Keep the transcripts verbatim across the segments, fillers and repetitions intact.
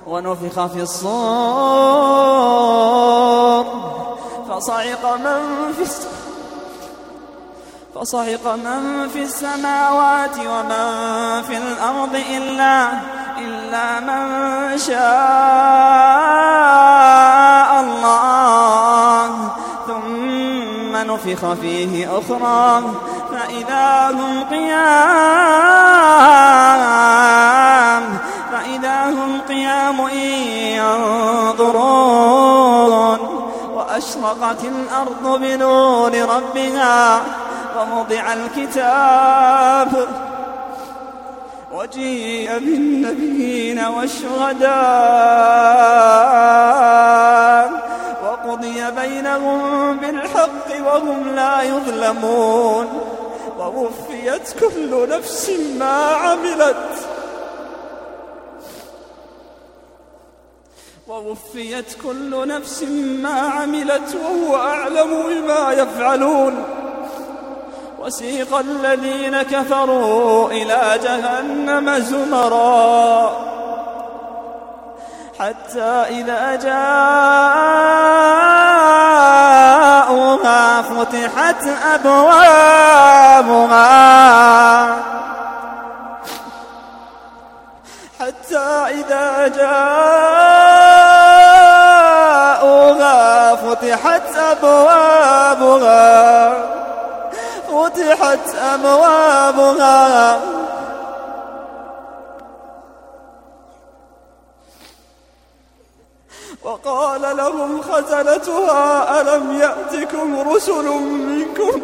ونفخ في الصور فصعق من في السماء فصعق من في السماوات ومن في الأرض إلا, إلا من شاء الله ثم نفخ فيه أخرى فإذا هم قيام فإذا هم قيام ينظرون وأشرقت الأرض بنور ربها ووضع الكتاب وجيء بالنبيين والشهداء وقضي بينهم بالحق وهم لا يظلمون ووفيت كل نفس ما عملت ووفيت كل نفس ما عملت وهو أعلم بما يفعلون وسيق الذين كفروا إلى جهنم زمرا حتى إذا جاءوها فتحت أبوابها حتى إذا جاءوها فتحت أبوابها فتحت أبوابها وقال لهم خزنتها ألم يأتكم رسل منكم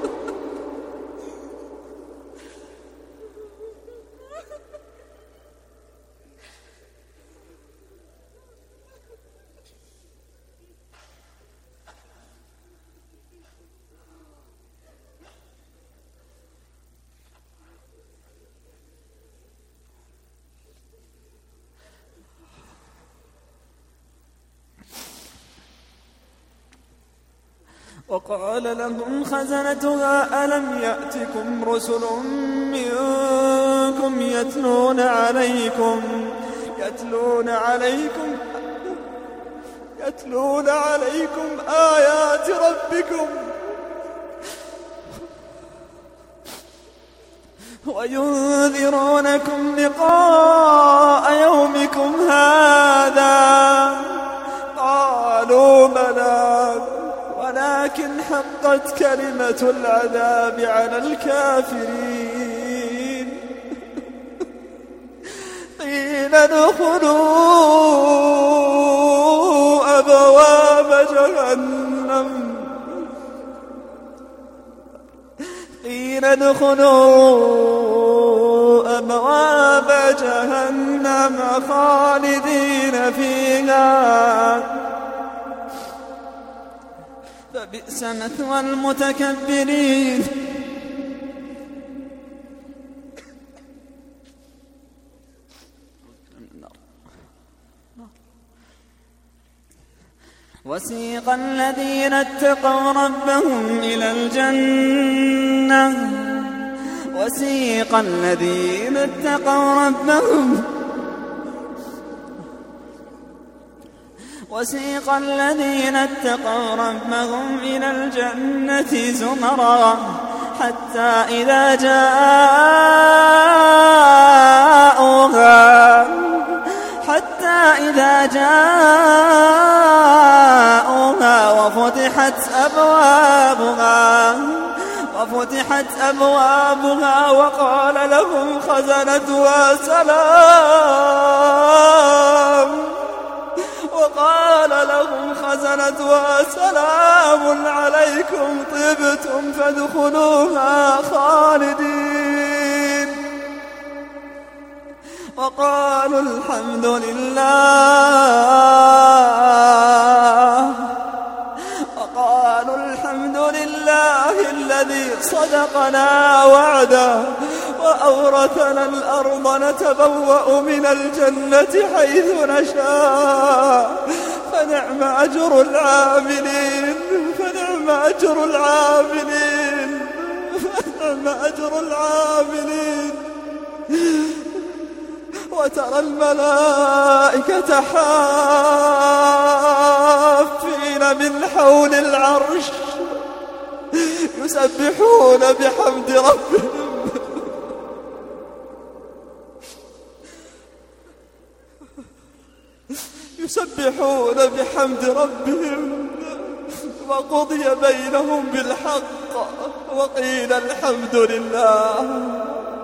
وقال لهم خزنتها ألم يأتكم رسل منكم يتلون عليكم يتلون عليكم يتلون عليكم آيات ربكم وينذرونكم لقاء يومكم هذا قالوا بلى ولكن حقت كلمة العذاب على الكافرين قيل ادخلوا أبواب جهنم قيل ادخلوا أبواب جهنم خالدين فيها فبئس مثوى المتكبرين وسيق الذين اتقوا ربهم إلى الجنة وسيق الذين اتقوا ربهم وسيق الذين اتقوا ربهم إلى الجنة زمرا حتى إذا جاءوها حتى إذا جاءوها وفتحت أبوابها وفتحت أبوابها وقال لهم خزنتها سلام وقال لهم خزنتها سلام عليكم طبتم فادخلوها خالدين وقالوا الحمد لله وقالوا الحمد لله الذي صدقنا وعده وأورثنا الأرض نتبوأ من الجنة حيث نشاء فنعم أجر العاملين فنعم أجر العاملين فنعم أجر العاملين وترى الملائكة حافين من حول العرش يسبحون بحمد ربهم يسبحون بحمد ربهم وقضي بينهم بالحق وقيل الحمد لله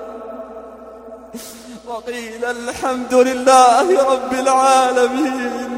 وقيل الحمد لله رب العالمين.